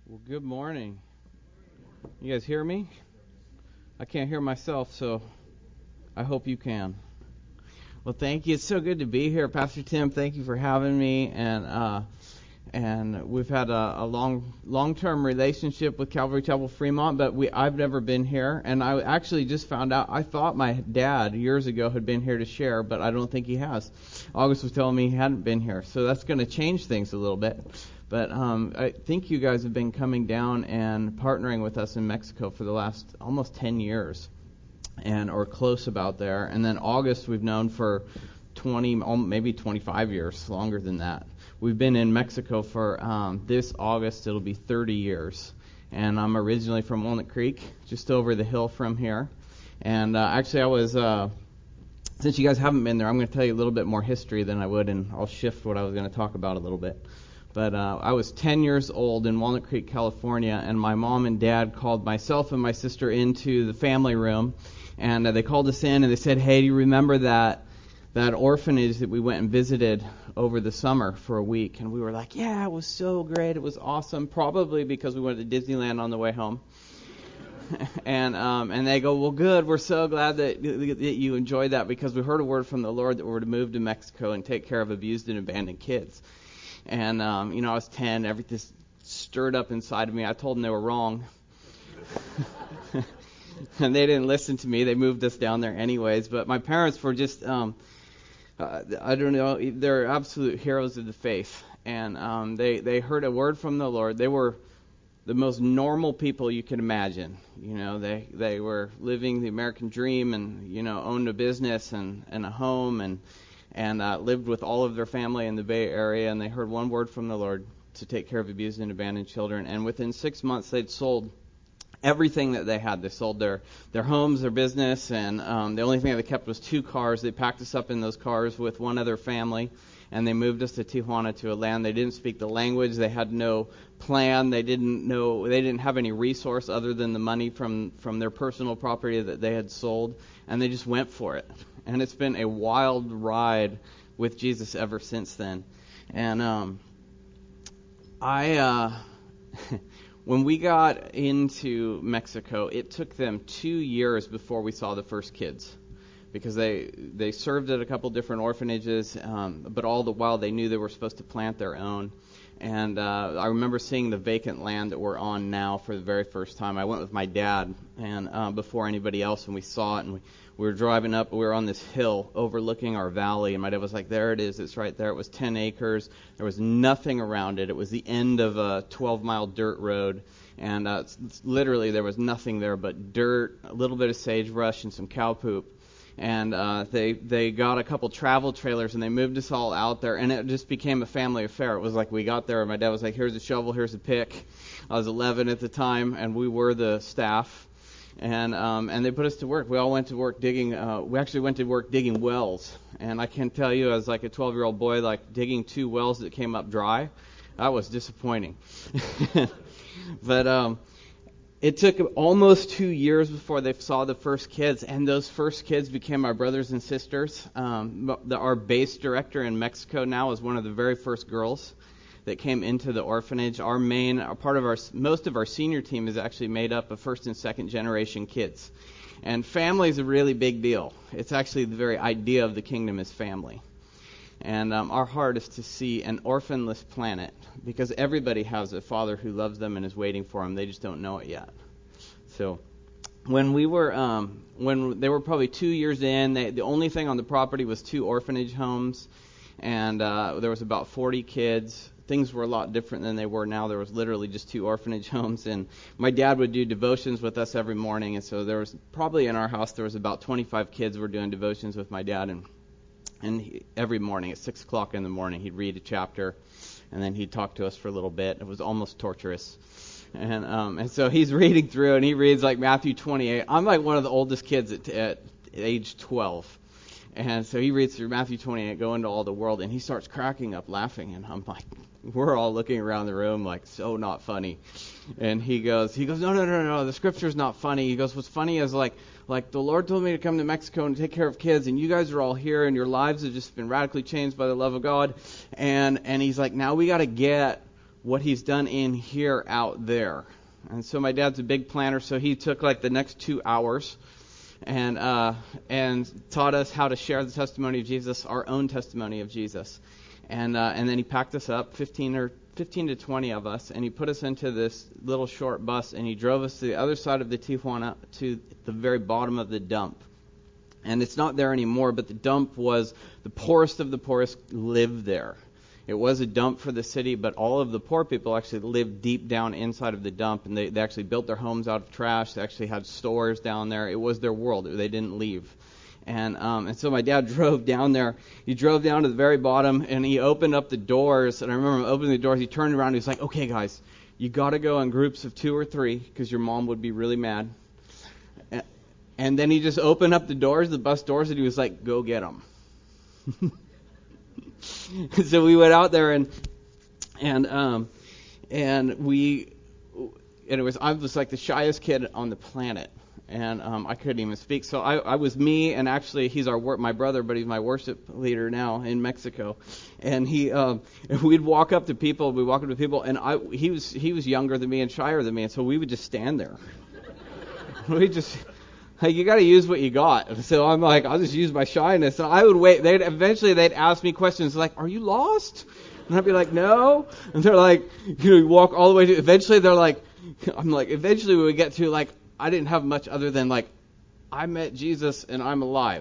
Well, good morning. You guys hear me? I can't hear myself, so I hope you can. Well, thank you. It's so good to be here, Pastor Tim. Thank you for having me, and we've had a long-term relationship with Calvary Chapel Fremont, but I've never been here, and I actually just found out. I thought my dad years ago had been here to share, but I don't think he has. August was telling me he hadn't been here, so that's going to change things a little bit. But I think you guys have been coming down and partnering with us in Mexico for the last almost 10 years, or close about there. And then August we've known for 20, maybe 25 years, longer than that. We've been in Mexico for this August. It'll be 30 years. And I'm originally from Walnut Creek, just over the hill from here. And actually I was, since you guys haven't been there, I'm going to tell you a little bit more history than I would, and I'll shift what I was going to talk about a little bit. But I was 10 years old in Walnut Creek, California, and my mom and dad called myself and my sister into the family room, and they called us in and they said, "Hey, do you remember that orphanage that we went and visited over the summer for a week?" And we were like, "Yeah, it was so great. It was awesome." Probably because we went to Disneyland on the way home. And they go, "Well, good. We're so glad that you enjoyed that, because we heard a word from the Lord that we're to move to Mexico and take care of abused and abandoned kids." And, I was 10. Everything stirred up inside of me. I told them they were wrong. And they didn't listen to me. They moved us down there anyways. But my parents were just, I don't know, they're absolute heroes of the faith. And they heard a word from the Lord. They were the most normal people you can imagine. They were living the American dream and, owned a business and a home and lived with all of their family in the Bay Area, and they heard one word from the Lord to take care of abused and abandoned children. And within 6 months, they'd sold everything that they had. They sold their homes, their business, and the only thing they kept was 2 cars. They packed us up in those cars with one other family, and they moved us to Tijuana, to a land they didn't speak the language. They had no plan. They didn't have any resource other than the money from their personal property that they had sold, and they just went for it. And it's been a wild ride with Jesus ever since then. And when we got into Mexico, it took them 2 years before we saw the first kids, because they served at a couple different orphanages, but all the while they knew they were supposed to plant their own. And I remember seeing the vacant land that we're on now for the very first time. I went with my dad and before anybody else, and we saw it, and we were driving up. We were on this hill overlooking our valley, and my dad was like, "There it is. It's right there." It was 10 acres. There was nothing around it. It was the end of a 12-mile dirt road, and literally there was nothing there but dirt, a little bit of sagebrush, and some cow poop. And they got a couple travel trailers, and they moved us all out there, and it just became a family affair. It was like we got there, and my dad was like, "Here's a shovel, here's a pick." I was 11 at the time, and we were the staff. And they put us to work. We all went to work digging. We actually went to work digging wells. And I can tell you, as like a 12-year-old boy, like digging 2 wells that came up dry, that was disappointing. But it took almost 2 years before they saw the first kids, and those first kids became our brothers and sisters. Our base director in Mexico now is one of the very first girls that came into the orphanage. Most of our senior team is actually made up of first and second generation kids. And family is a really big deal. It's actually the very idea of the kingdom is family. And our heart is to see an orphanless planet, because everybody has a father who loves them and is waiting for them. They just don't know it yet. So when they were probably 2 years in, the only thing on the property was 2 orphanage homes, and there was about 40 kids. Things were a lot different than they were now. There was literally just 2 orphanage homes, and my dad would do devotions with us every morning, and so there was probably in our house there was about 25 kids were doing devotions with my dad, and every morning at 6 o'clock in the morning he'd read a chapter, and then he'd talk to us for a little bit. It was almost torturous. And so he's reading through, and he reads like Matthew 28. I'm like one of the oldest kids at age 12. And so he reads through Matthew 28, go into all the world, and he starts cracking up laughing. And I'm like, we're all looking around the room like, so not funny. And he goes, no, the scripture's not funny. He goes, what's funny is like the Lord told me to come to Mexico and take care of kids, and you guys are all here, and your lives have just been radically changed by the love of God. And he's like, now we got to get what he's done in here out there. And so my dad's a big planner, so he took like the next 2 hours and taught us how to share the testimony of Jesus, our own testimony of Jesus. And then he packed us up, 15 to 20 of us, and he put us into this little short bus, and he drove us to the other side of the Tijuana, to the very bottom of the dump. And it's not there anymore, but the dump was the poorest of the poorest lived there. It was a dump for the city, but all of the poor people actually lived deep down inside of the dump, and they actually built their homes out of trash. They actually had stores down there. It was their world. They didn't leave. And so my dad drove down there. He drove down to the very bottom, and he opened up the doors. And I remember him opening the doors. He turned around, and he was like, "Okay, guys, you got to go in groups of 2 or 3 because your mom would be really mad." And then he just opened up the doors, the bus doors, and he was like, "Go get them." So we went out there, and I was like the shyest kid on the planet. And I couldn't even speak. So I was me, and actually he's my brother, but he's my worship leader now in Mexico. And we'd walk up to people, and he was younger than me and shyer than me, and so we would just stand there. You got to use what you got. So I'm like, I'll just use my shyness. And I would wait. Eventually they'd ask me questions like, "Are you lost?" And I'd be like, "No." And they're like, you walk all the way to. Eventually they're like, eventually we would get to like. I didn't have much other than like, I met Jesus and I'm alive.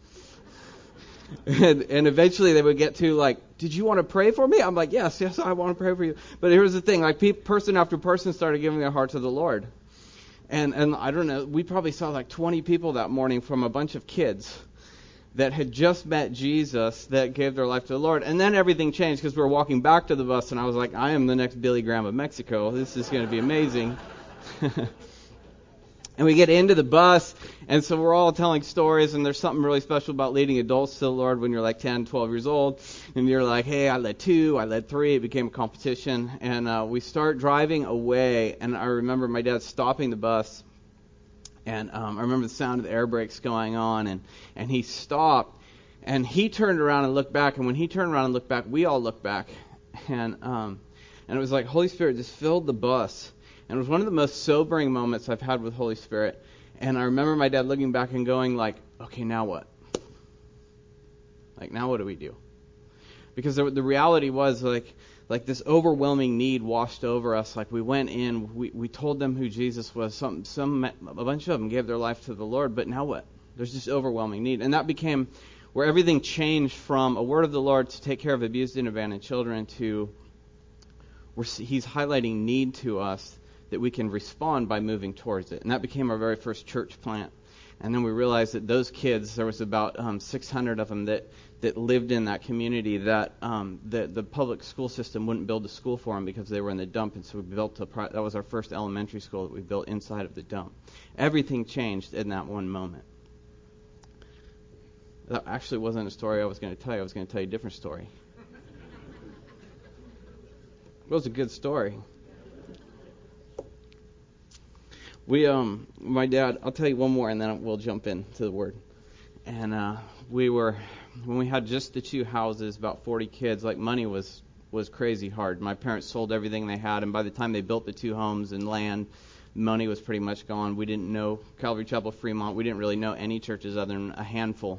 And eventually they would get to like, "Did you want to pray for me?" I'm like, yes, I want to pray for you. But here's the thing, like person after person started giving their heart to the Lord. And I don't know, we probably saw like 20 people that morning from a bunch of kids that had just met Jesus that gave their life to the Lord. And then everything changed because we were walking back to the bus, and I was like, I am the next Billy Graham of Mexico. This is going to be amazing. And we get into the bus, and so we're all telling stories, and there's something really special about leading adults to the Lord when you're like 10, 12 years old, and you're like, "Hey, I led 2, I led 3, it became a competition," and we start driving away, and I remember my dad stopping the bus, and I remember the sound of the air brakes going on, and he stopped, and he turned around and looked back, and when he turned around and looked back, we all looked back, and it was like Holy Spirit just filled the bus. And it was one of the most sobering moments I've had with Holy Spirit. And I remember my dad looking back and going like, "Okay, now what? Like, now what do we do?" Because the reality was like this overwhelming need washed over us. Like we went in, we told them who Jesus was. A bunch of them gave their life to the Lord. But now what? There's this overwhelming need. And that became where everything changed from a word of the Lord to take care of abused and abandoned children to where he's highlighting need to us, that we can respond by moving towards it. And that became our very first church plant. And then we realized that those kids, there was about 600 of them that lived in that community, that the public school system wouldn't build a school for them because they were in the dump. And so we built that was our first elementary school that we built inside of the dump. Everything changed in that one moment. That actually wasn't a story I was going to tell you. I was going to tell you a different story. It was a good story. My dad, I'll tell you one more and then we'll jump into the word. And when we had just the 2 houses, about 40 kids, like money was crazy hard. My parents sold everything they had, and by the time they built the 2 homes and land, money was pretty much gone. We didn't know Calvary Chapel Fremont. We didn't really know any churches other than a handful.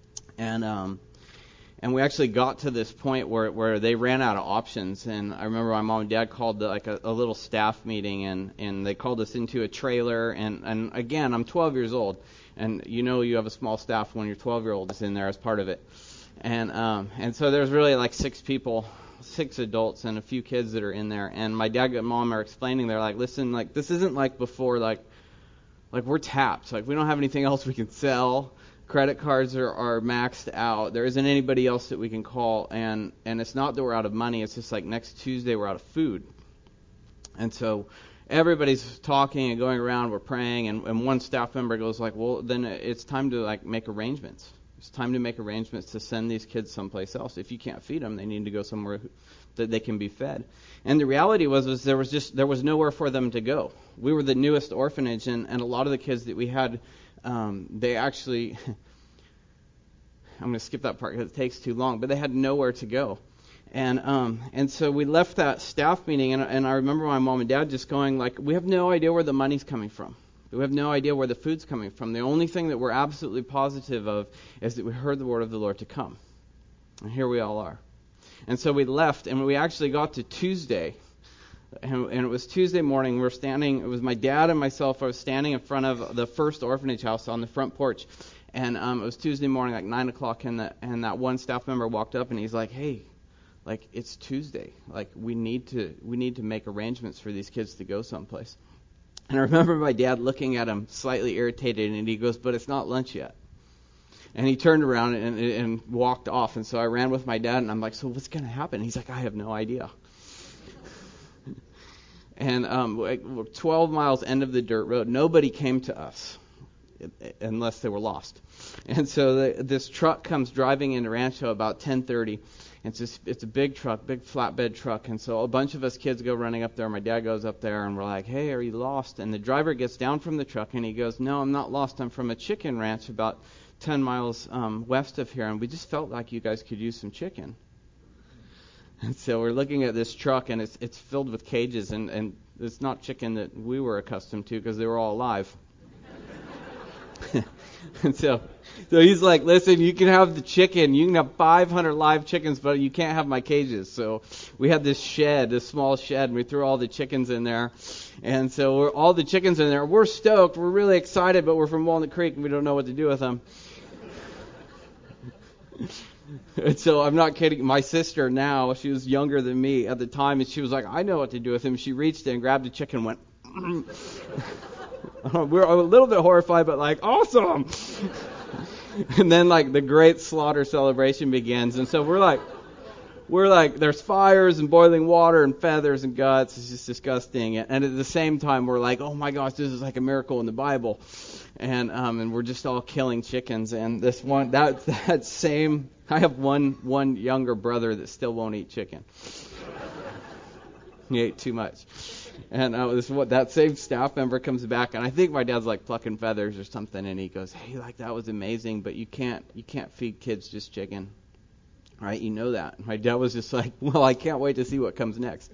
And we actually got to this point where they ran out of options. And I remember my mom and dad called a little staff meeting, and they called us into a trailer. And again, I'm 12 years old, and you have a small staff when your 12-year-old is in there as part of it. And so there's really like 6 people, 6 adults, and a few kids that are in there. And my dad and mom are explaining, they're like, "Listen, like this isn't like before, like we're tapped. Like we don't have anything else we can sell. Credit cards are maxed out. There isn't anybody else that we can call, and it's not that we're out of money. It's just like next Tuesday we're out of food." And so everybody's talking and going around. We're praying, and one staff member goes like, "Well, then it's time to like make arrangements. It's time to make arrangements to send these kids someplace else. If you can't feed them, they need to go somewhere that they can be fed." And the reality was there was nowhere for them to go. We were the newest orphanage, and a lot of the kids that we had. They actually, I'm going to skip that part because it takes too long, but they had nowhere to go. And so we left that staff meeting, and I remember my mom and dad just going like, we have no idea where the money's coming from. We have no idea where the food's coming from. The only thing that we're absolutely positive of is that we heard the word of the Lord to come. And here we all are. And so we left, and we actually got to Tuesday. And it was Tuesday morning. We were standing, it was my dad and myself. I was standing in front of the first orphanage house on the front porch. And it was Tuesday morning, like 9 o'clock, and that one staff member walked up, and he's like, hey, like, it's Tuesday. Like, we need to make arrangements for these kids to go someplace. And I remember my dad looking at him, slightly irritated, and he goes, but it's not lunch yet. And he turned around and walked off. And so I ran with my dad, and I'm like, so what's going to happen? He's like, I have no idea. And we're 12 miles end of the dirt road. Nobody came to us unless they were lost. And so this truck comes driving into Rancho about 10:30. It's a big truck, big flatbed truck. And so a bunch of us kids go running up there. My dad goes up there, and we're like, hey, are you lost? And the driver gets down from the truck, and he goes, no, I'm not lost. I'm from a chicken ranch about 10 miles west of here, and we just felt like you guys could use some chicken. And so we're looking at this truck, and it's filled with cages, and it's not chicken that we were accustomed to because they were all alive. And so he's like, listen, you can have the chicken. You can have 500 live chickens, but you can't have my cages. So we had this small shed, and we threw all the chickens in there. And so all the chickens in there. We're stoked. We're really excited, but we're from Walnut Creek, and we don't know what to do with them. And so I'm not kidding. My sister now, she was younger than me at the time, and she was like, I know what to do with him. She reached in, grabbed a chicken, and went, we're a little bit horrified, but like, awesome. And then like the great slaughter celebration begins. And so we're like, there's fires and boiling water and feathers and guts. It's just disgusting. And at the same time, we're like, oh my gosh, this is like a miracle in the Bible. And we're just all killing chickens. And this one, that same, I have one younger brother that still won't eat chicken. He ate too much. And that same staff member comes back, and I think my dad's like plucking feathers or something, and he goes, hey, like that was amazing, but you can't feed kids just chicken. Right? You know that. My dad was just like, well, I can't wait to see what comes next.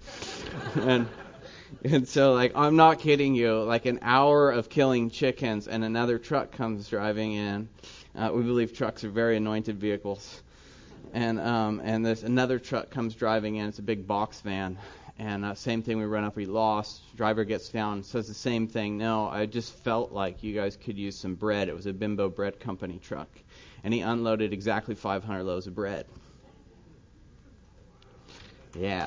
And so, like, I'm not kidding you, like an hour of killing chickens, and another truck comes driving in. We believe trucks are very anointed vehicles. And there's another truck comes driving in. It's a big box van. And same thing, we run up, we lost. Driver gets down, says the same thing. No, I just felt like you guys could use some bread. It was a Bimbo Bread Company truck. And he unloaded exactly 500 loaves of bread. Yeah.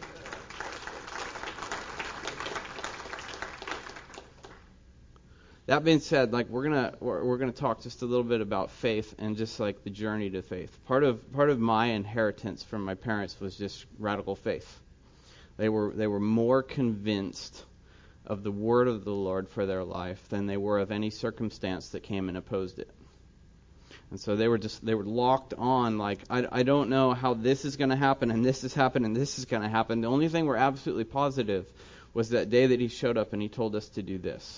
That being said, like we're gonna talk just a little bit about faith and just like the journey to faith. Part of my inheritance from my parents was just radical faith. They were more convinced of the word of the Lord for their life than they were of any circumstance that came and opposed it. And so they were locked on, like, I don't know how this is going to happen, and this has happened, and this is going to happen. The only thing we're absolutely positive was that day that he showed up and he told us to do this.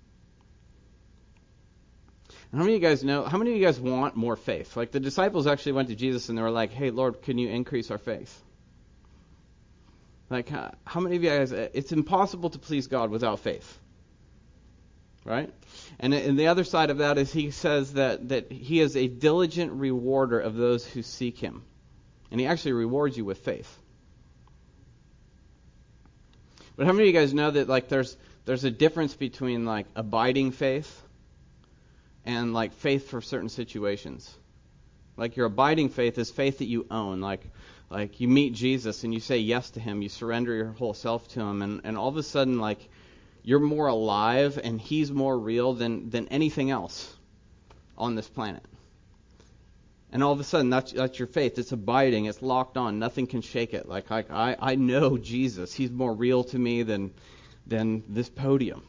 And how many of you guys want more faith? Like the disciples actually went to Jesus and they were like, hey, Lord, can you increase our faith? Like, how many of you guys, it's impossible to please God without faith. Right? And the other side of that is he says that he is a diligent rewarder of those who seek him. And he actually rewards you with faith. But how many of you guys know that like there's a difference between like abiding faith and like faith for certain situations? Like your abiding faith is faith that you own. Like you meet Jesus and you say yes to him, you surrender your whole self to him, and all of a sudden like you're more alive and he's more real than anything else on this planet. And all of a sudden that's your faith. It's abiding, it's locked on, nothing can shake it. Like I know Jesus. He's more real to me than this podium.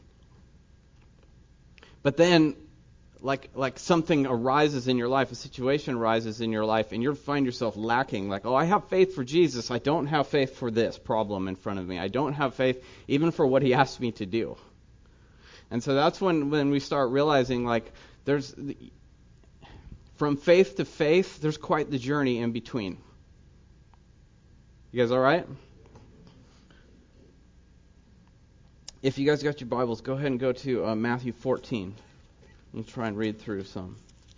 But then like something arises in your life, a situation arises in your life, and you find yourself lacking. Like, oh, I have faith for Jesus. I don't have faith for this problem in front of me. I don't have faith even for what he asked me to do. And so that's when we start realizing, like, from faith to faith, there's quite the journey in between. You guys all right? If you guys got your Bibles, go ahead and go to Matthew 14. We'll try and read through some.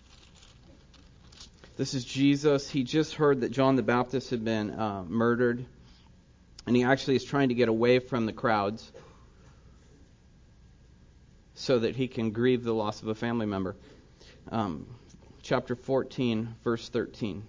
This is Jesus. He just heard that John the Baptist had been murdered, and he actually is trying to get away from the crowds so that he can grieve the loss of a family member. Chapter 14, verse 13.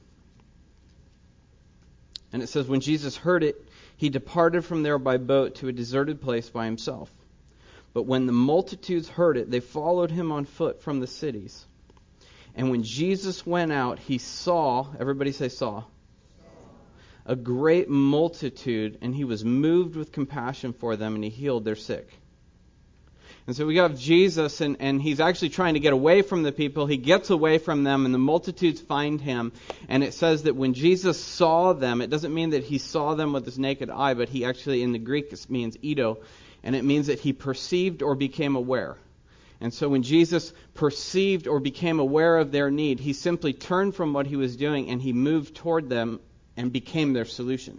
And it says, when Jesus heard it, he departed from there by boat to a deserted place by himself. But when the multitudes heard it, they followed him on foot from the cities. And when Jesus went out, he saw, everybody say saw, a great multitude, and he was moved with compassion for them, and he healed their sick. And so we got Jesus, and he's actually trying to get away from the people. He gets away from them, and the multitudes find him. And it says that when Jesus saw them, it doesn't mean that he saw them with his naked eye, but he actually, in the Greek, it means eido, and it means that he perceived or became aware. And so when Jesus perceived or became aware of their need, he simply turned from what he was doing, and he moved toward them and became their solution.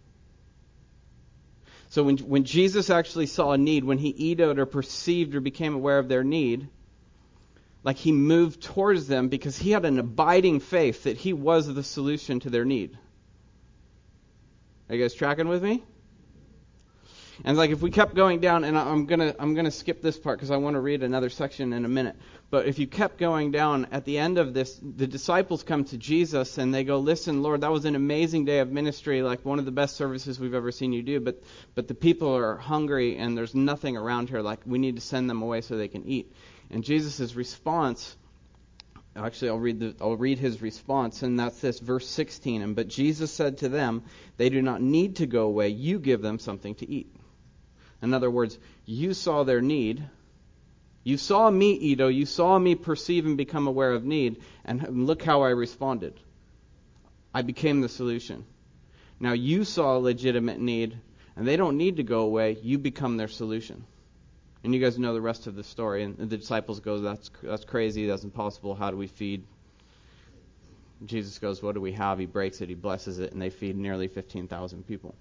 So when Jesus actually saw a need, when he eidoed or perceived or became aware of their need, like he moved towards them because he had an abiding faith that he was the solution to their need. Are you guys tracking with me? And like if we kept going down, and I'm gonna skip this part because I want to read another section in a minute. But if you kept going down, at the end of this, the disciples come to Jesus and they go, "Listen, Lord, that was an amazing day of ministry, like one of the best services we've ever seen you do. But the people are hungry and there's nothing around here. Like we need to send them away so they can eat." And Jesus' response, actually, I'll read his response, and that's this, verse 16. And but Jesus said to them, "They do not need to go away. You give them something to eat." In other words, you saw their need. You saw me, Edo. You saw me perceive and become aware of need. And look how I responded. I became the solution. Now you saw a legitimate need, and they don't need to go away. You become their solution. And you guys know the rest of the story. And the disciples go, that's crazy. That's impossible. How do we feed? Jesus goes, what do we have? He breaks it. He blesses it. And they feed nearly 15,000 people.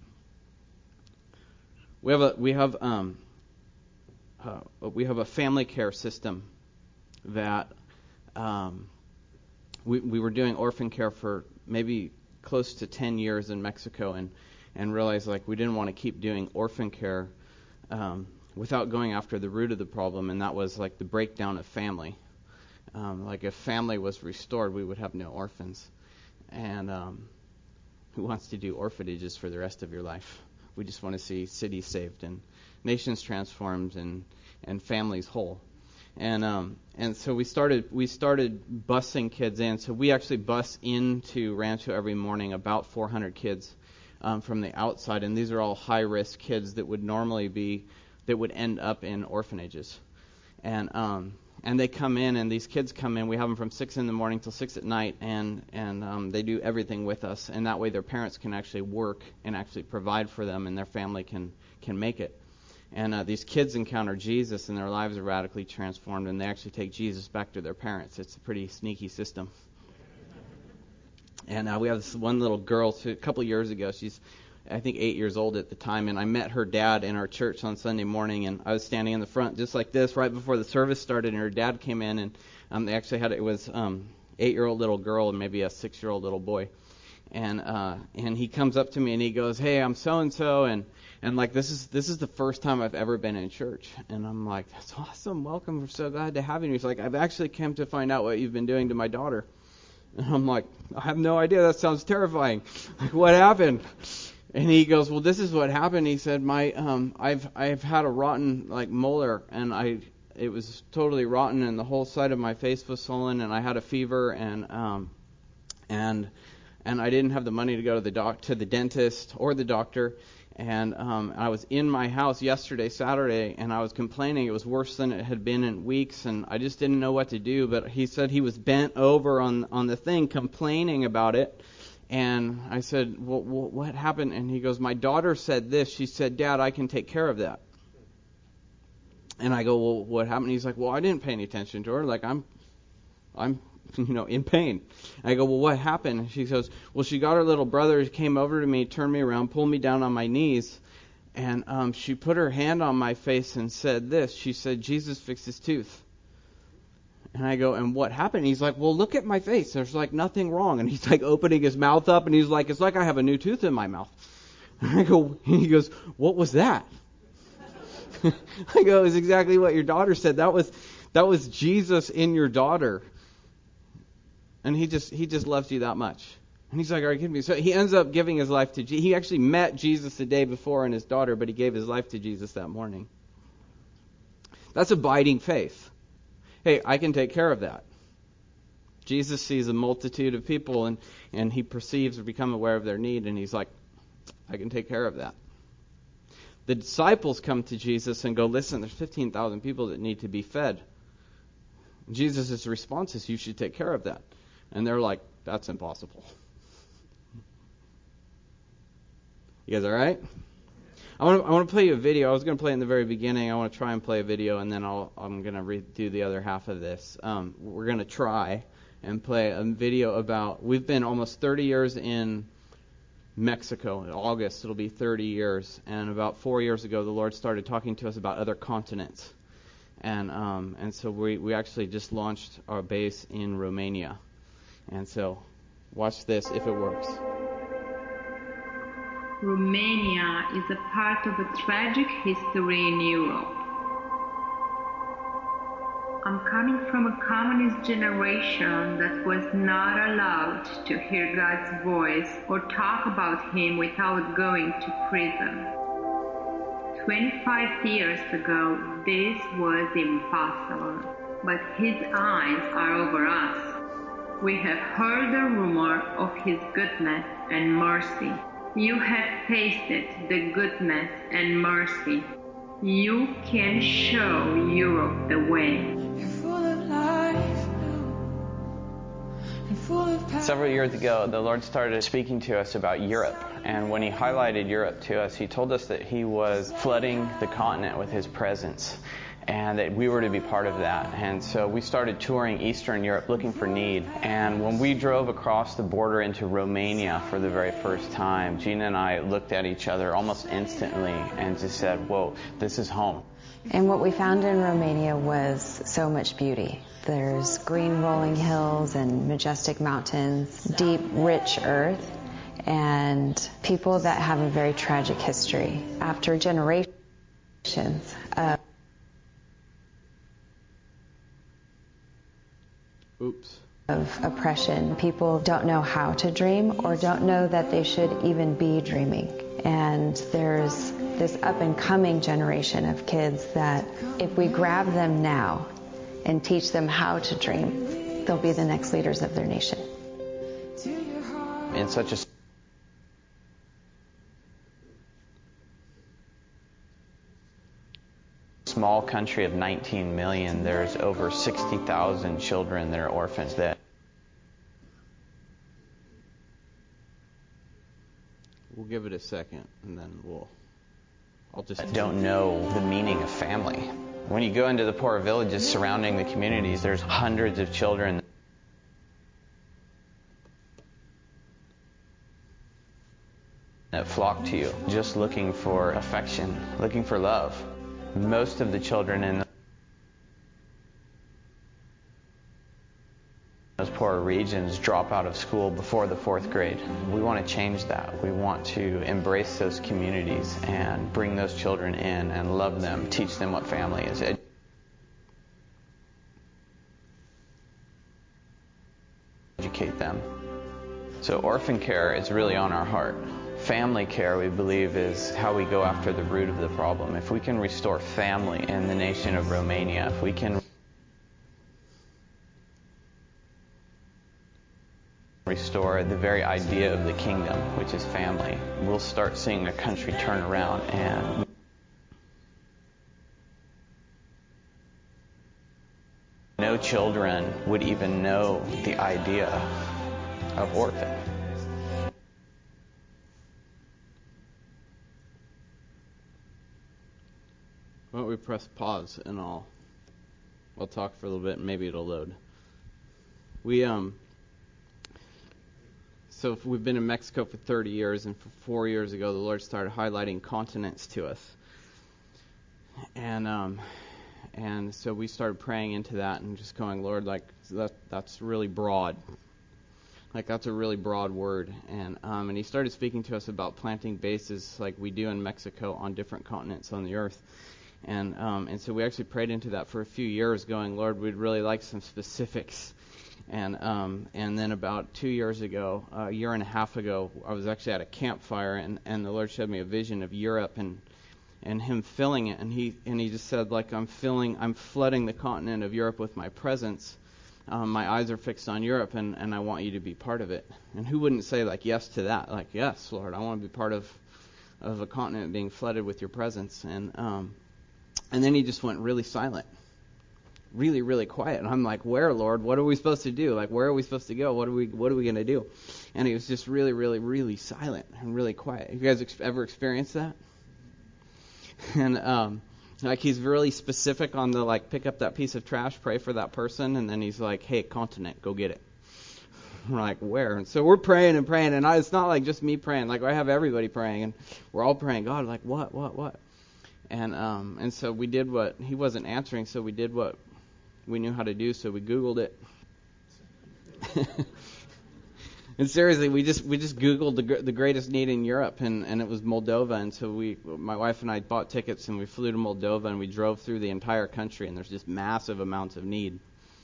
We have a family care system that we were doing orphan care for maybe close to 10 years in Mexico, and realized like we didn't want to keep doing orphan care without going after the root of the problem, and that was like the breakdown of family. Like if family was restored, we would have no orphans. And who wants to do orphanages for the rest of your life? We just want to see cities saved and nations transformed and families whole. And so we started busing kids in. So we actually bus into Rancho every morning about 400 kids from the outside, and these are all high-risk kids that would end up in orphanages. And they come in, and these kids come in. We have them from 6 in the morning till 6 at night, and they do everything with us. And that way their parents can actually work and actually provide for them, and their family can make it. And these kids encounter Jesus, and their lives are radically transformed, and they actually take Jesus back to their parents. It's a pretty sneaky system. And we have this one little girl, a couple of years ago. She's, I think, 8 years old at the time, and I met her dad in our church on Sunday morning, and I was standing in the front just like this right before the service started, and her dad came in, and they actually had, it was 8-year-old little girl and maybe a 6-year-old little boy. And he comes up to me and he goes, "Hey, I'm so-and-so, and like this is the first time I've ever been in church." And I'm like, "That's awesome, welcome, we're so glad to have you." He's like, "I've actually come to find out what you've been doing to my daughter." And I'm like, "I have no idea, that sounds terrifying. Like, what happened?" And he goes, "Well, this is what happened." He said, I've had a rotten like molar, and it was totally rotten, and the whole side of my face was swollen, and I had a fever, and I didn't have the money to go to the dentist or the doctor. And I was in my house yesterday, Saturday, and I was complaining. It was worse than it had been in weeks, and I just didn't know what to do. But he said he was bent over on the thing, complaining about it. And I said, well, what happened? And he goes, "My daughter said this. She said, 'Dad, I can take care of that.'" And I go, "Well, what happened?" He's like, "Well, I didn't pay any attention to her. Like, I'm in pain. I go, well, what happened? And she goes, well, she got her little brother, came over to me, turned me around, pulled me down on my knees, and she put her hand on my face and said this. She said, Jesus fixed his tooth. And I go, and what happened? And he's like, well, look at my face. There's like nothing wrong. And he's like opening his mouth up, and he's like, it's like I have a new tooth in my mouth. And I go, and he goes, what was that? I go, it's exactly what your daughter said. That was Jesus in your daughter. And he just loves you that much. And he's like, are you kidding me? So he ends up giving his life to Jesus. He actually met Jesus the day before and his daughter, but he gave his life to Jesus that morning. That's abiding faith. Hey, I can take care of that. Jesus sees a multitude of people and he perceives or becomes aware of their need, and he's like, I can take care of that. The disciples come to Jesus and go, listen, there's 15,000 people that need to be fed. Jesus' response is, you should take care of that. And they're like, that's impossible. You guys all right? I want to play you a video. I was going to play it in the very beginning. I want to try and play a video, and then I'm going to redo the other half of this. We're going to try and play a video about, we've been almost 30 years in Mexico. In August, it'll be 30 years. And about 4 years ago, the Lord started talking to us about other continents. And so we actually just launched our base in Romania. And so watch this if it works. Romania is a part of a tragic history in Europe. I'm coming from a communist generation that was not allowed to hear God's voice or talk about Him without going to prison. 25 years ago, this was impossible, but His eyes are over us. We have heard the rumor of His goodness and mercy. You have tasted the goodness and mercy. You can show Europe the way. Several years ago, the Lord started speaking to us about Europe. And when He highlighted Europe to us, He told us that He was flooding the continent with His presence, and that we were to be part of that. And so we started touring Eastern Europe looking for need. And when we drove across the border into Romania for the very first time, Gina and I looked at each other almost instantly and just said, whoa, this is home. And what we found in Romania was so much beauty. There's green rolling hills and majestic mountains, deep, rich earth, and people that have a very tragic history. After generations of oppression, people don't know how to dream or don't know that they should even be dreaming. And there's this up-and-coming generation of kids that if we grab them now and teach them how to dream, they'll be the next leaders of their nation. In such a small country of 19 million, there's over 60,000 children that are orphans that We'll give it a second, and then I'll just don't know the meaning of family. When you go into the poor villages surrounding the communities, there's hundreds of children that flock to you, just looking for affection, looking for love. Most of the children in those poor regions drop out of school before the 4th grade. We want to change that. We want to embrace those communities and bring those children in and love them, teach them what family is. Educate them. So orphan care is really on our heart. Family care, we believe, is how we go after the root of the problem. If we can restore family in the nation of Romania, if we can restore the very idea of the kingdom, which is family, we'll start seeing a country turn around, and no children would even know the idea of orphan. Why don't we press pause and I'll talk for a little bit and maybe it'll load. So we've been in Mexico for 30 years, and for 4 years ago, the Lord started highlighting continents to us. And so we started praying into that and just going, Lord, like that's really broad. Like that's a really broad word. And he started speaking to us about planting bases like we do in Mexico on different continents on the earth. And so we actually prayed into that for a few years, going, Lord, we'd really like some specifics. And then about 2 years ago, a year and a half ago, I was actually at a campfire, and the Lord showed me a vision of Europe and him filling it, and he just said, like, I'm flooding the continent of Europe with my presence. My eyes are fixed on Europe, and I want you to be part of it. And who wouldn't say like yes to that? Like, yes, Lord, I want to be part of a continent being flooded with your presence. And then he just went really silent, really, really quiet. And I'm like, where, Lord? What are we supposed to do? Like, where are we supposed to go? What are we going to do? And he was just really, really, really silent and really quiet. Have you guys ever experienced that? And like he's really specific on the like, pick up that piece of trash, pray for that person, and then he's like, hey, continent, go get it. We're like, where? And so we're praying, and it's not like just me praying. Like I have everybody praying, and we're all praying, God, like what? And so we did what he wasn't answering, so we did what we knew how to do. So we Googled it. And seriously, we just Googled the greatest need in Europe, and it was Moldova. And so my wife and I bought tickets, and we flew to Moldova, and we drove through the entire country, and there's just massive amounts of need.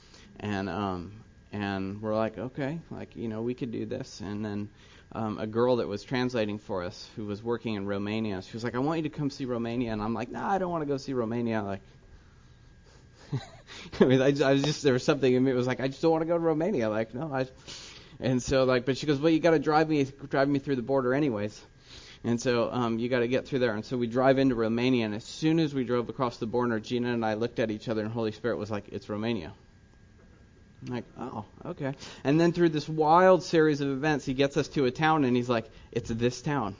And we're like, okay, like, we could do this. And then a girl that was translating for us, who was working in Romania, she was like, I want you to come see Romania. And I'm like, I don't want to go see Romania. Like, I was just, there was something in me. It was like, I just don't want to go to Romania. Like, no, and so like, but she goes, well, you got to drive me through the border anyways. And so you got to get through there. And so we drive into Romania, and as soon as we drove across the border, Gina and I looked at each other, and Holy Spirit was like, it's Romania. I'm like, oh, okay. And then through this wild series of events, he gets us to a town, and he's like, it's this town.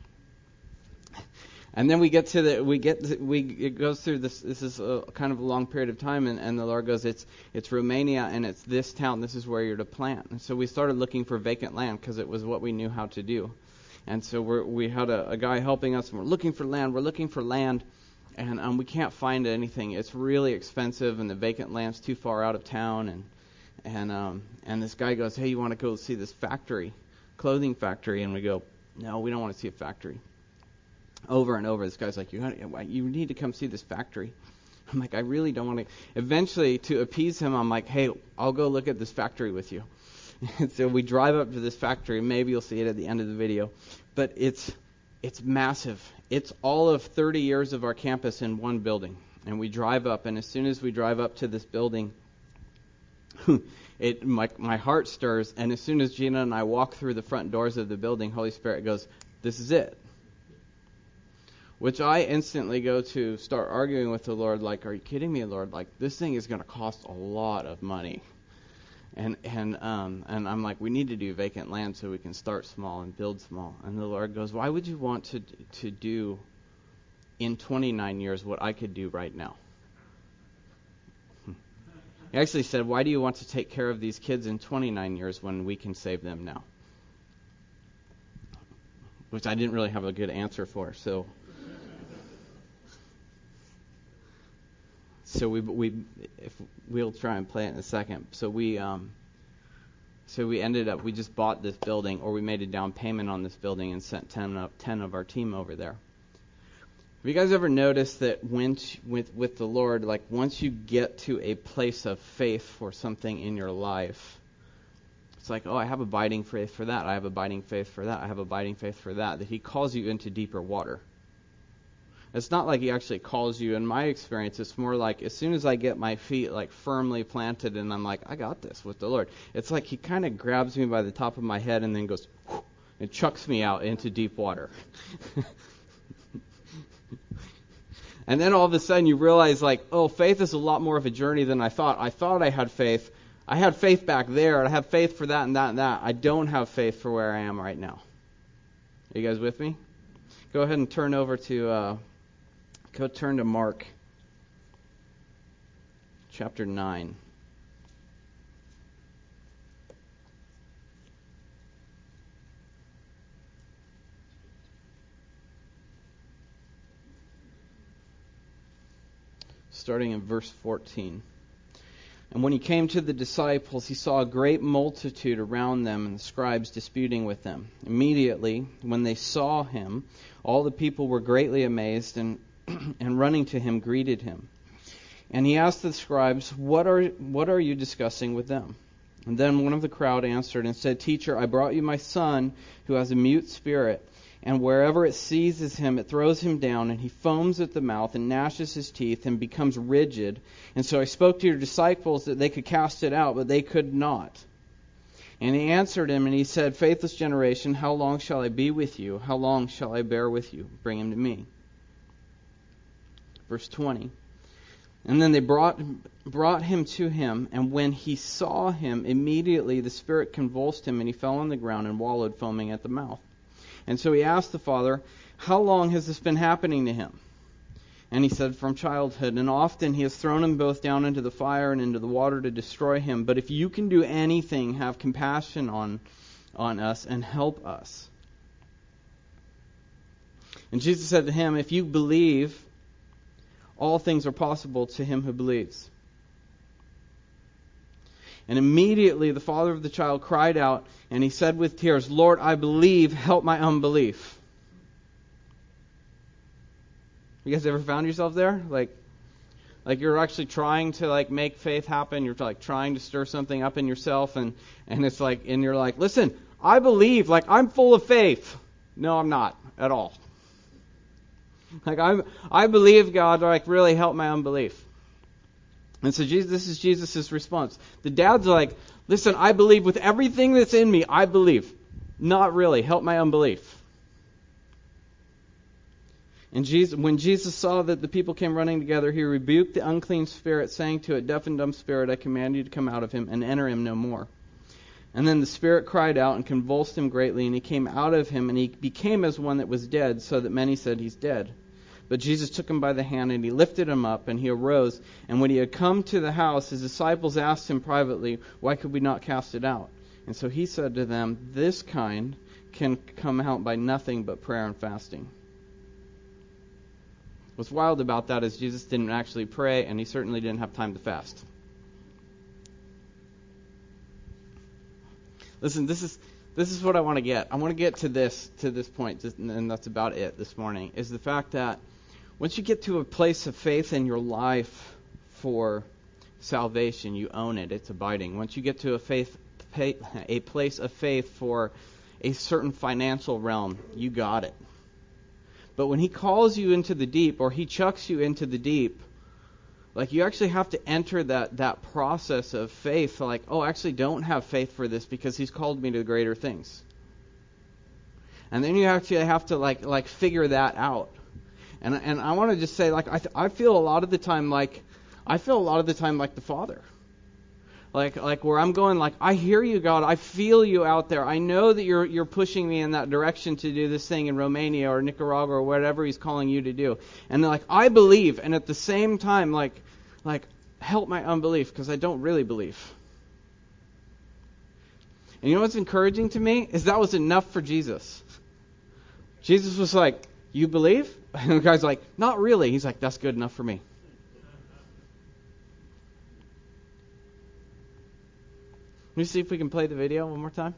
And then it goes through this is a kind of a long period of time, and the Lord goes, it's Romania, and it's this town, this is where you're to plant. And so we started looking for vacant land, because it was what we knew how to do. And so we had a guy helping us, and we're looking for land, and we can't find anything. It's really expensive, and the vacant land's too far out of town, and this guy goes, hey, you want to go see this clothing factory? And we go, no, we don't want to see a factory. Over and over, this guy's like, you need to come see this factory. I'm like, I really don't want to. Eventually, to appease him, I'm like, hey, I'll go look at this factory with you. And so we drive up to this factory. Maybe you'll see it at the end of the video. But it's massive. It's all of 30 years of our campus in one building. And we drive up, and as soon as we drive up to this building, my heart stirs. And as soon as Gina and I walk through the front doors of the building, Holy Spirit goes, this is it. Which I instantly go to start arguing with the Lord, like, are you kidding me, Lord? Like, this thing is going to cost a lot of money. And I'm like, we need to do vacant land so we can start small and build small. And the Lord goes, why would you want to do in 29 years what I could do right now? He actually said, why do you want to take care of these kids in 29 years when we can save them now? Which I didn't really have a good answer for, so we'll try and play it in a second. So we ended up, we just bought this building, or we made a down payment on this building and sent 10 of our team over there. Have you guys ever noticed that with the Lord, like once you get to a place of faith for something in your life, it's like, oh, I have abiding faith for that. I have abiding faith for that. I have abiding faith for that. That he calls you into deeper water. It's not like he actually calls you. In my experience, it's more like as soon as I get my feet like firmly planted and I'm like, I got this with the Lord. It's like he kind of grabs me by the top of my head and then goes and chucks me out into deep water. And then all of a sudden you realize like, oh, faith is a lot more of a journey than I thought. I thought I had faith. I had faith back there, and I have faith for that and that and that. I don't have faith for where I am right now. Are you guys with me? Go ahead and turn over to Mark chapter 9. starting in verse 14. And when he came to the disciples, he saw a great multitude around them and the scribes disputing with them. Immediately, when they saw him, all the people were greatly amazed and running to him greeted him. And he asked the scribes, What are you discussing with them? And then one of the crowd answered and said, Teacher, I brought you my son who has a mute spirit. And wherever it seizes him, it throws him down, and he foams at the mouth and gnashes his teeth and becomes rigid. And so I spoke to your disciples that they could cast it out, but they could not. And he answered him, and he said, Faithless generation, how long shall I be with you? How long shall I bear with you? Bring him to me. Verse 20. And then they brought him to him, and when he saw him, immediately the spirit convulsed him, and he fell on the ground and wallowed, foaming at the mouth. And so he asked the father, How long has this been happening to him? And he said, From childhood. And often he has thrown him both down into the fire and into the water to destroy him. But if you can do anything, have compassion on us and help us. And Jesus said to him, If you believe, all things are possible to him who believes. And immediately the father of the child cried out, and he said with tears, Lord, I believe, help my unbelief. You guys ever found yourself there? Like you're actually trying to make faith happen. You're trying to stir something up in yourself, and it's and you're like, listen, I believe, I'm full of faith. No, I'm not at all. I believe God, really help my unbelief. And so this is Jesus' response. The dad's like, listen, I believe with everything that's in me, I believe. Not really. Help my unbelief. And when Jesus saw that the people came running together, he rebuked the unclean spirit, saying to it, Deaf and dumb spirit, I command you to come out of him and enter him no more. And then the spirit cried out and convulsed him greatly, and he came out of him, and he became as one that was dead, so that many said he's dead. But Jesus took him by the hand, and he lifted him up, and he arose. And when he had come to the house, his disciples asked him privately, Why could we not cast it out? And so he said to them, This kind can come out by nothing but prayer and fasting. What's wild about that is Jesus didn't actually pray, and he certainly didn't have time to fast. Listen, this is what I want to get. I want to get to this point, and that's about it this morning, is the fact that once you get to a place of faith in your life for salvation, you own it. It's abiding. Once you get to a place of faith for a certain financial realm, you got it. But when he calls you into the deep, or he chucks you into the deep, you actually have to enter that process of faith. I actually don't have faith for this because he's called me to greater things. And then you actually have to figure that out. And I want to just say, I feel a lot of the time like the Father. Where I'm going, I hear you, God. I feel you out there. I know that you're pushing me in that direction to do this thing in Romania or Nicaragua or whatever he's calling you to do. And I believe, and at the same time, help my unbelief because I don't really believe. And you know what's encouraging to me is that was enough for Jesus. Jesus was like, you believe? And the guy's like, not really. He's like, that's good enough for me. Let me see if we can play the video one more time.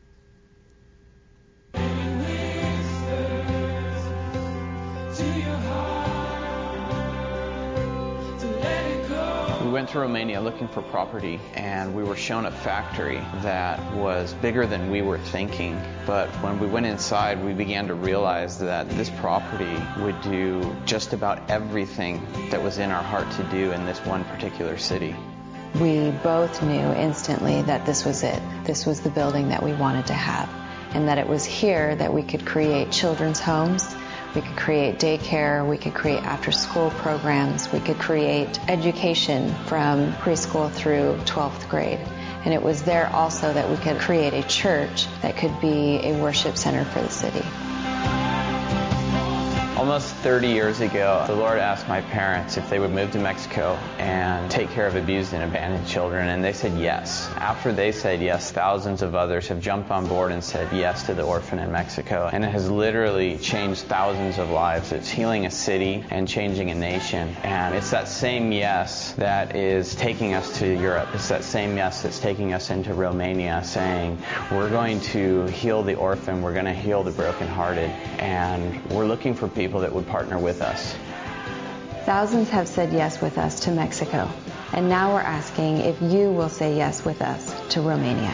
We went to Romania looking for property, and we were shown a factory that was bigger than we were thinking. But when we went inside, we began to realize that this property would do just about everything that was in our heart to do in this one particular city. We both knew instantly that this was it. This was the building that we wanted to have, and that it was here that we could create children's homes, we could create daycare, we could create after-school programs, we could create education from preschool through 12th grade. And it was there also that we could create a church that could be a worship center for the city. Almost 30 years ago, the Lord asked my parents if they would move to Mexico and take care of abused and abandoned children, and they said yes. After they said yes, thousands of others have jumped on board and said yes to the orphan in Mexico, and it has literally changed thousands of lives. It's healing a city and changing a nation, and it's that same yes that is taking us to Europe. It's that same yes that's taking us into Romania, saying we're going to heal the orphan, we're going to heal the brokenhearted, and we're looking for people that would partner with us. Thousands have said yes with us to Mexico, and now we're asking if you will say yes with us to Romania.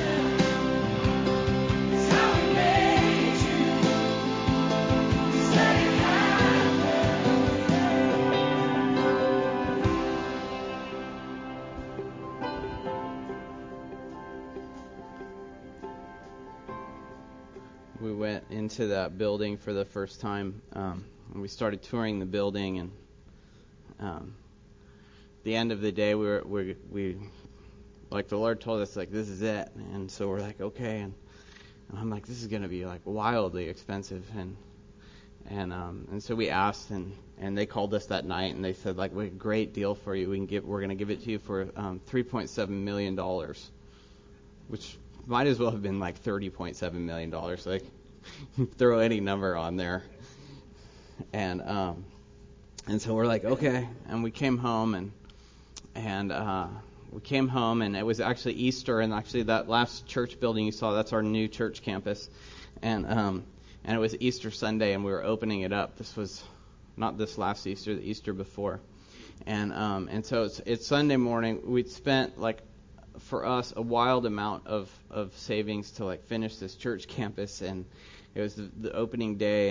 We went into that building for the first time, and we started touring the building, and the end of the day, we like the Lord told us, like, this is it, and so we're like, okay, and I'm like, this is going to be like wildly expensive, and so we asked, and they called us that night, and they said, like, we have a great deal for you. We're going to give it to you for $3.7 million, which might as well have been like $30.7 million. Like, throw any number on there. And so we're like, okay. And we came home, and it was actually Easter, and actually that last church building you saw, that's our new church campus. And it was Easter Sunday, and we were opening it up. This was not this last Easter, the Easter before. And so it's Sunday morning. We'd spent, like, for us, a wild amount of savings to, like, finish this church campus, and it was the opening day,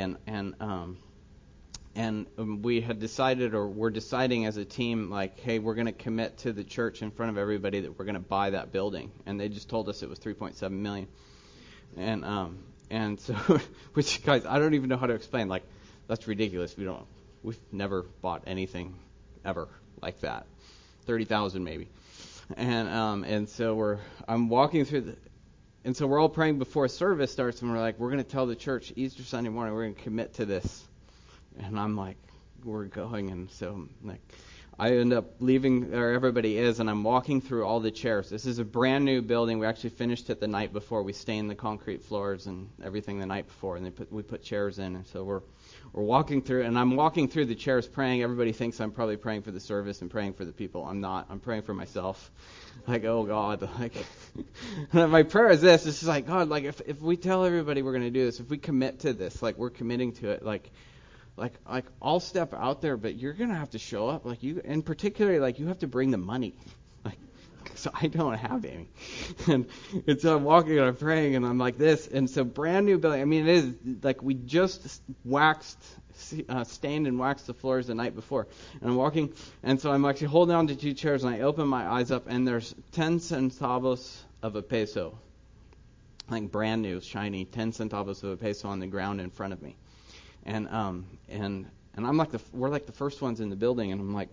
and we had decided, or we're deciding as a team, like, hey, we're going to commit to the church in front of everybody that we're going to buy that building, and they just told us it was $3.7 million, and so, which, guys, I don't even know how to explain. Like, that's ridiculous. We've never bought anything ever like that. 30,000 maybe. And so I'm walking through and so we're all praying before service starts, and we're like, we're going to tell the church Easter Sunday morning, we're going to commit to this. And I'm like, we're going, and so, like, I end up leaving where everybody is, and I'm walking through all the chairs. This is a brand new building. We actually finished it the night before. We stained the concrete floors and everything the night before, and we put chairs in, and so we're walking through, and I'm walking through the chairs praying. Everybody thinks I'm probably praying for the service and praying for the people. I'm not. I'm praying for myself. Like, oh God, like, my prayer is this. It's just like, God, like, if we tell everybody we're going to do this, if we commit to this, like, we're committing to it, like I'll step out there, but you're going to have to show up. Like, you, and particularly, like, you have to bring the money. Like, so I don't have any. And so I'm walking and I'm praying and I'm like this. And so brand new building. I mean, it is like we just stained and waxed the floors the night before. And I'm walking, and so I'm actually holding on to two chairs, and I open my eyes up, and there's 10 centavos of a peso, like brand new, shiny 10 centavos of a peso on the ground in front of me. And I'm like we're like the first ones in the building, and I'm like,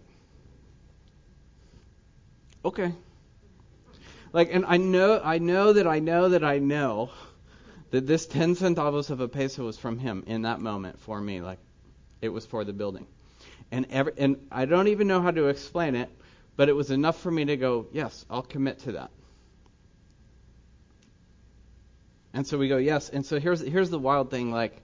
okay. Like, and I know that this 10 centavos of a peso was from him in that moment for me. Like, it was for the building. And I don't even know how to explain it, but it was enough for me to go, yes, I'll commit to that. And so we go, yes. And so here's the wild thing, like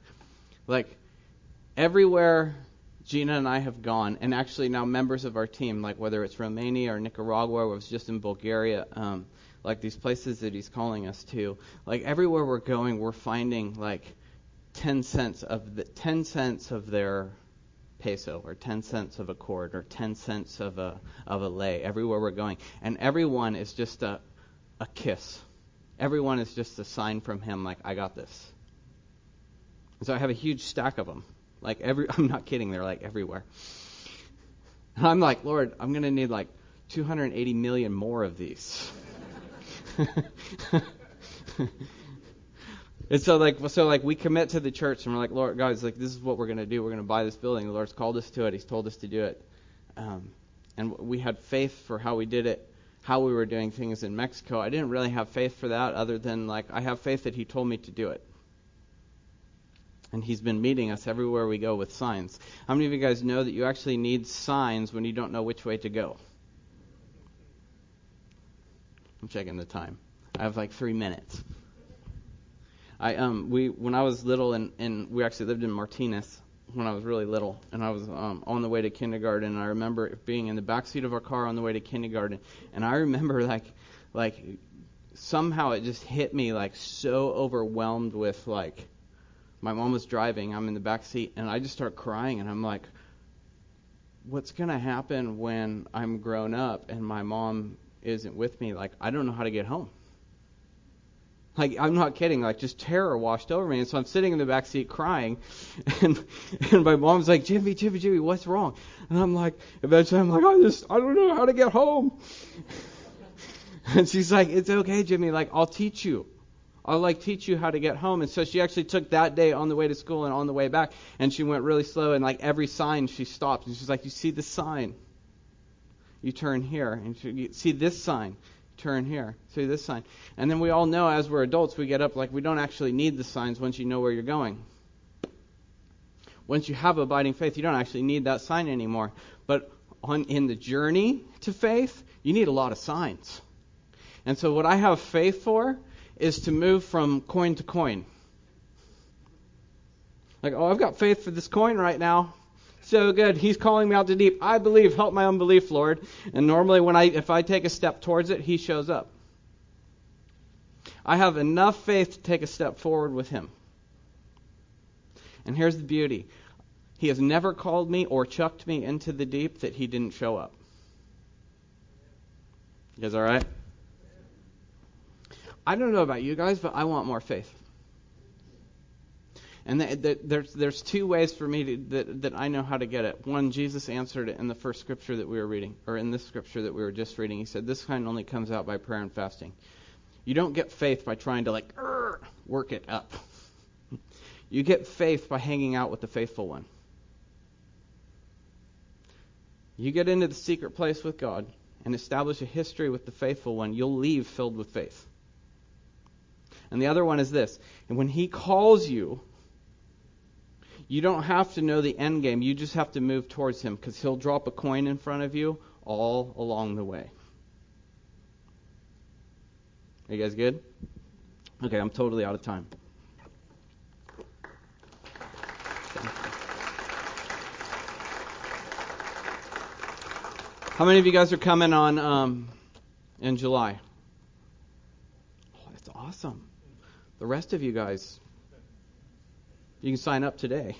everywhere Gina and I have gone, and actually now members of our team, like whether it's Romania or Nicaragua, or it was just in Bulgaria, like these places that he's calling us to, like everywhere we're going, we're finding like 10 cents of their peso, or 10 cents of a cord, or 10 cents of a lei, everywhere we're going. And everyone is just a kiss. Everyone is just a sign from him, like, I got this. And so I have a huge stack of them. Like, I'm not kidding, they're like everywhere. And I'm like, Lord, I'm going to need like 280 million more of these. And so we commit to the church, and we're like, Lord, guys, like, this is what we're going to do. We're going to buy this building. The Lord's called us to it. He's told us to do it. And we had faith for how we did it, how we were doing things in Mexico. I didn't really have faith for that, other than, like, I have faith that he told me to do it. And he's been meeting us everywhere we go with signs. How many of you guys know that you actually need signs when you don't know which way to go? I'm checking the time. I have like 3 minutes. When I was little, and we actually lived in Martinez when I was really little, and I was on the way to kindergarten. And I remember being in the backseat of our car on the way to kindergarten, and I remember like somehow it just hit me like so overwhelmed with like my mom was driving, I'm in the back seat, and I just start crying, and I'm like, what's going to happen when I'm grown up and my mom isn't with me? Like, I don't know how to get home. Like, I'm not kidding. Like, just terror washed over me. And so I'm sitting in the back seat crying, and my mom's like, Jimmy, what's wrong? And I'm like, eventually I'm like, I don't know how to get home. And she's like, it's okay, Jimmy. Like, I'll teach you. I'll teach you how to get home. And so she actually took that day on the way to school and on the way back, and she went really slow, and like every sign she stopped, and she's like, you see this sign? You turn here. And you see this sign? Turn here. See this sign? And then we all know as we're adults, we get up like we don't actually need the signs once you know where you're going. Once you have abiding faith, you don't actually need that sign anymore. But in the journey to faith, you need a lot of signs. And so what I have faith for is to move from coin to coin. Like, I've got faith for this coin right now. So good. He's calling me out to deep. I believe. Help my unbelief, Lord. And normally if I take a step towards it, he shows up. I have enough faith to take a step forward with him. And here's the beauty. He has never called me or chucked me into the deep that he didn't show up. You guys all right? I don't know about you guys, but I want more faith. And there's two ways for me that I know how to get it. One, Jesus answered it in the first scripture that we were reading, or in this scripture that we were just reading. He said, this kind only comes out by prayer and fasting. You don't get faith by trying to work it up. You get faith by hanging out with the faithful one. You get into the secret place with God and establish a history with the faithful one, you'll leave filled with faith. And the other one is this. And when he calls you, you don't have to know the end game. You just have to move towards him, because he'll drop a coin in front of you all along the way. Are you guys good? Okay, I'm totally out of time. How many of you guys are coming on in July? Oh, that's awesome. The rest of you guys, you can sign up today.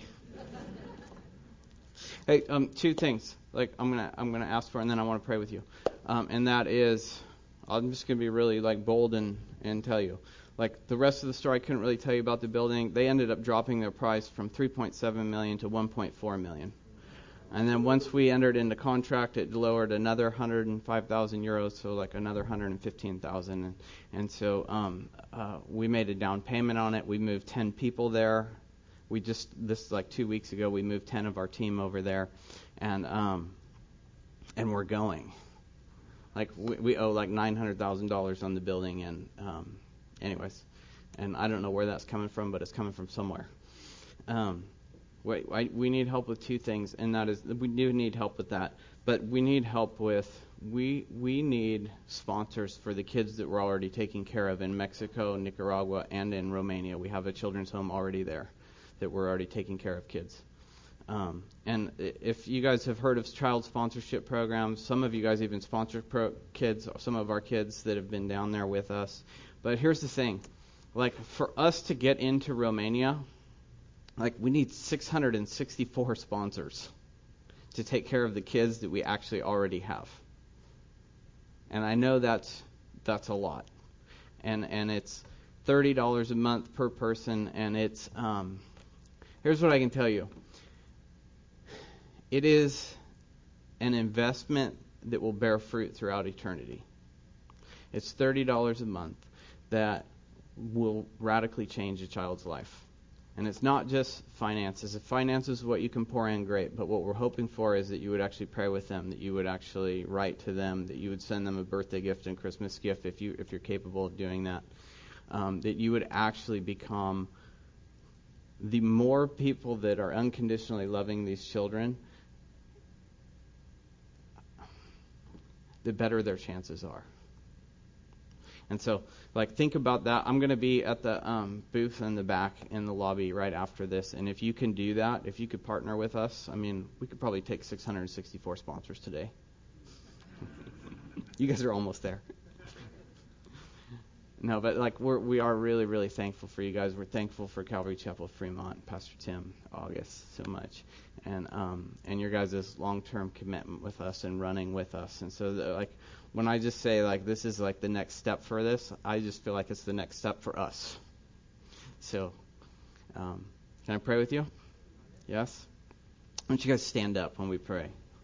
Hey, two things. I'm gonna ask for, and then I want to pray with you. And that is, I'm just gonna be really bold and tell you. The rest of the story, I couldn't really tell you about the building. They ended up dropping their price from $3.7 million to $1.4 million. And then once we entered into contract, it lowered another 105,000 euros, so another 115,000. And so we made a down payment on it. We moved 10 people there. This 2 weeks ago, we moved 10 of our team over there, and we're going. We owe $900,000 on the building, and anyways, and I don't know where that's coming from, but it's coming from somewhere. We need help with two things, and that is, we do need help with that, but we need help with, we need sponsors for the kids that we're already taking care of in Mexico, Nicaragua, and in Romania. We have a children's home already there that we're already taking care of kids. And if you guys have heard of child sponsorship programs, some of you guys even sponsor kids, some of our kids that have been down there with us. But here's the thing, for us to get into Romania, we need 664 sponsors to take care of the kids that we actually already have. And I know that's a lot. And it's $30 a month per person, and it's here's what I can tell you. It is an investment that will bear fruit throughout eternity. It's $30 a month that will radically change a child's life. And it's not just finances. If finances is what you can pour in, great. But what we're hoping for is that you would actually pray with them, that you would actually write to them, that you would send them a birthday gift and Christmas gift if you're capable of doing that. That you would actually become the more people that are unconditionally loving these children, the better their chances are. And so, think about that. I'm going to be at the booth in the back in the lobby right after this. And if you can do that, if you could partner with us, we could probably take 664 sponsors today. You guys are almost there. No, but we are really, really thankful for you guys. We're thankful for Calvary Chapel of Fremont, Pastor Tim, August, so much, and your guys' long-term commitment with us and running with us. And so, when I just say this is the next step for this, I just feel like it's the next step for us. So, can I pray with you? Yes. Why don't you guys stand up when we pray?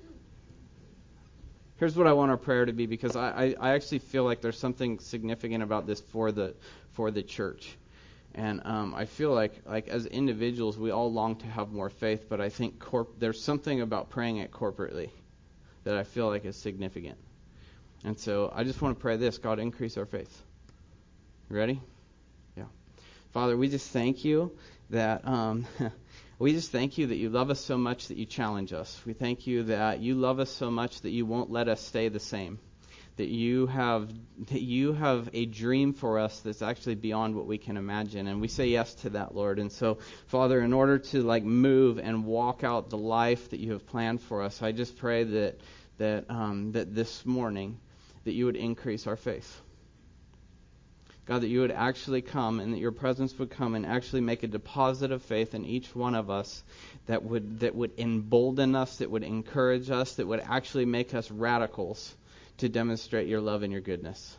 Here's what I want our prayer to be, because I actually feel like there's something significant about this for the church. And I feel like as individuals, we all long to have more faith, but I think there's something about praying it corporately that I feel like is significant. And so I just want to pray this: God, increase our faith. You ready? Yeah. Father, we just thank you that we just thank you that you love us so much that you challenge us. We thank you that you love us so much that you won't let us stay the same. That you have a dream for us that's actually beyond what we can imagine, and we say yes to that, Lord. And so, Father, in order to move and walk out the life that you have planned for us, I just pray that this morning that you would increase our faith. God, that you would actually come and that your presence would come and actually make a deposit of faith in each one of us that would embolden us, that would encourage us, that would actually make us radicals to demonstrate your love and your goodness.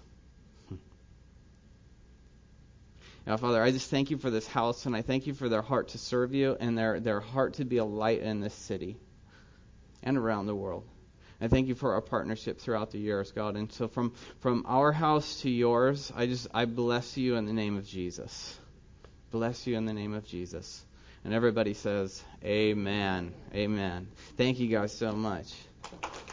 Now, Father, I just thank you for this house, and I thank you for their heart to serve you and their heart to be a light in this city and around the world. I thank you for our partnership throughout the years, God. And so from our house to yours, I bless you in the name of Jesus. Bless you in the name of Jesus. And everybody says, amen. Amen. Thank you guys so much.